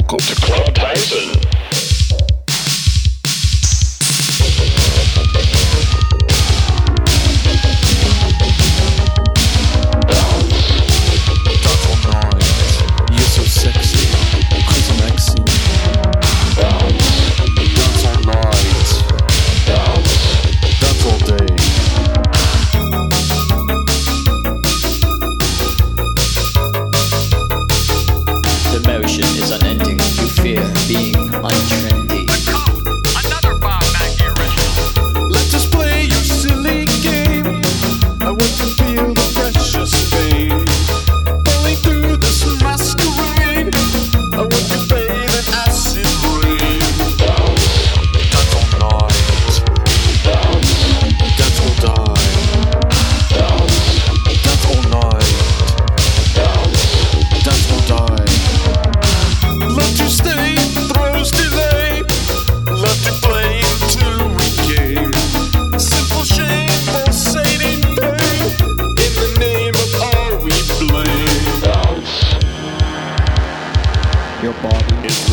Welcome to Club Tyson. Is unending, you fear being untrendy. The Code, another Bob Mackie original. Let us play your silly game. I want to feel the precious pain falling through this masquerade. I want to bathe in acid rain. Dance all night. Dance will die. Dance all night. Dance will die. Love to stay, throws delay. Love to play until we game. Simple shame, pulsating pain. In the name of all we blame. Your body is